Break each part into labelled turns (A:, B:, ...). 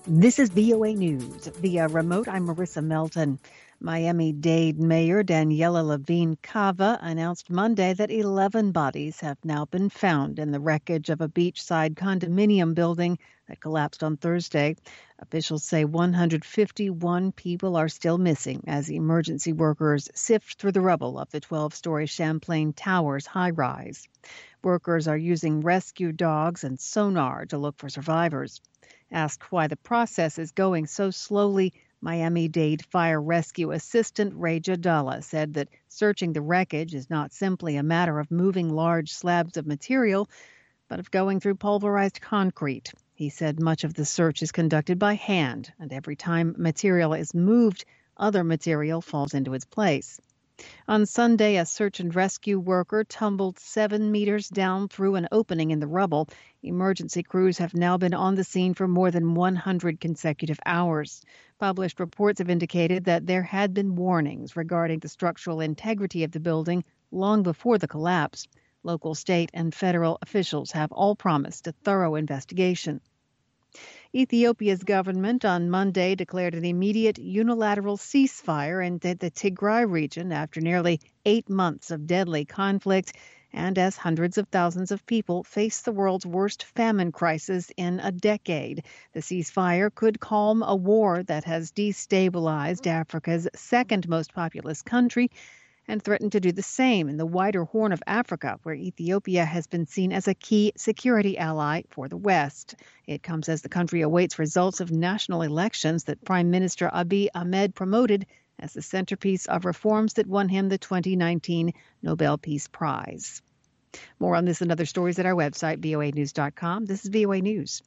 A: This is VOA News. Via remote, I'm Marissa Melton. Miami-Dade Mayor Daniela Levine Cava announced Monday that 11 bodies have now been found in the wreckage of a beachside condominium building that collapsed on Thursday. Officials say 151 people are still missing as emergency workers sift through the rubble of the 12-story Champlain Towers high-rise. Workers are using rescue dogs and sonar to look for survivors. Asked why the process is going so slowly, Miami-Dade Fire Rescue Assistant Ray Jadala said that searching the wreckage is not simply a matter of moving large slabs of material, but of going through pulverized concrete. He said much of the search is conducted by hand, and every time material is moved, other material falls into its place. On Sunday, a search and rescue worker tumbled 7 meters down through an opening in the rubble. Emergency crews have now been on the scene for more than 100 consecutive hours. Published reports have indicated that there had been warnings regarding the structural integrity of the building long before the collapse. Local, state, and federal officials have all promised a thorough investigation. Ethiopia's government on Monday declared an immediate unilateral ceasefire in the Tigray region after nearly 8 months of deadly conflict and as hundreds of thousands of people face the world's worst famine crisis in a decade. The ceasefire could calm a war that has destabilized Africa's second most populous country and threatened to do the same in the wider Horn of Africa, where Ethiopia has been seen as a key security ally for the West. It comes as the country awaits results of national elections that Prime Minister Abiy Ahmed promoted as the centerpiece of reforms that won him the 2019 Nobel Peace Prize. More on this and other stories at our website, voanews.com. This is VOA News.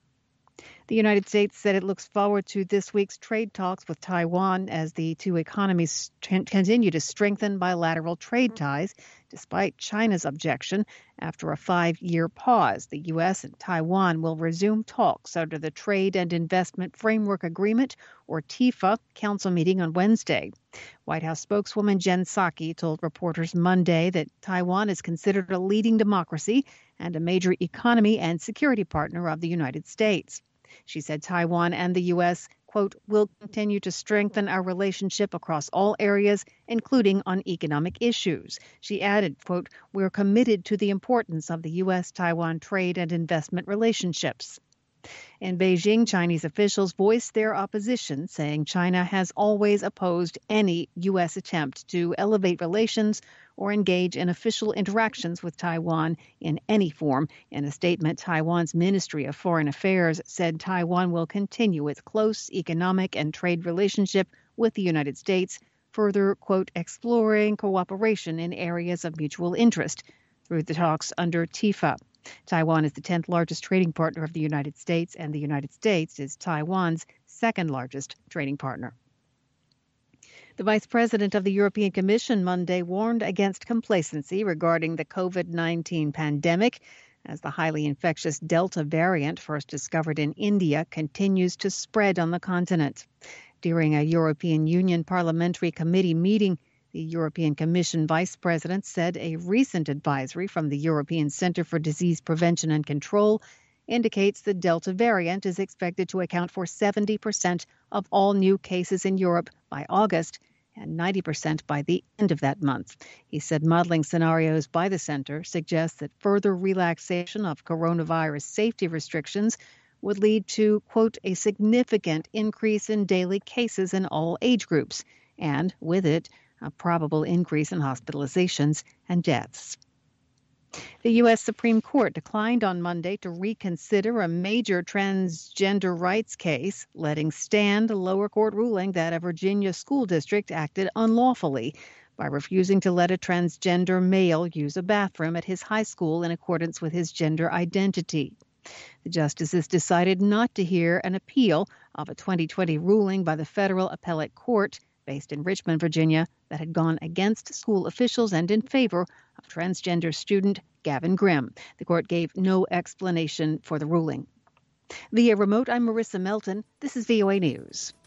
A: The United States said it looks forward to this week's trade talks with Taiwan as the two economies continue to strengthen bilateral trade ties, despite China's objection. After a 5-year pause, the U.S. and Taiwan will resume talks under the Trade and Investment Framework Agreement, or TIFA, council meeting on Wednesday. White House spokeswoman Jen Psaki told reporters Monday that Taiwan is considered a leading democracy and a major economy and security partner of the United States. She said Taiwan and the U.S., quote, will continue to strengthen our relationship across all areas, including on economic issues. She added, quote, we're committed to the importance of the U.S.-Taiwan trade and investment relationships. In Beijing, Chinese officials voiced their opposition, saying China has always opposed any U.S. attempt to elevate relations or engage in official interactions with Taiwan in any form. In a statement, Taiwan's Ministry of Foreign Affairs said Taiwan will continue its close economic and trade relationship with the United States, further, quote, exploring cooperation in areas of mutual interest through the talks under TIFA. Taiwan is the 10th largest trading partner of the United States, and the United States is Taiwan's second largest trading partner. The vice president of the European Commission Monday warned against complacency regarding the COVID-19 pandemic as the highly infectious Delta variant, first discovered in India, continues to spread on the continent. During a European Union Parliamentary Committee meeting, the European Commission Vice President said a recent advisory from the European Centre for Disease Prevention and Control indicates the Delta variant is expected to account for 70% of all new cases in Europe by August and 90% by the end of that month. He said modeling scenarios by the center suggest that further relaxation of coronavirus safety restrictions would lead to, quote, a significant increase in daily cases in all age groups, and with it, a probable increase in hospitalizations and deaths. The U.S. Supreme Court declined on Monday to reconsider a major transgender rights case, letting stand a lower court ruling that a Virginia school district acted unlawfully by refusing to let a transgender male use a bathroom at his high school in accordance with his gender identity. The justices decided not to hear an appeal of a 2020 ruling by the federal appellate court based in Richmond, Virginia, that had gone against school officials and in favor of transgender student Gavin Grimm. The court gave no explanation for the ruling. Via remote, I'm Marissa Melton. This is VOA News.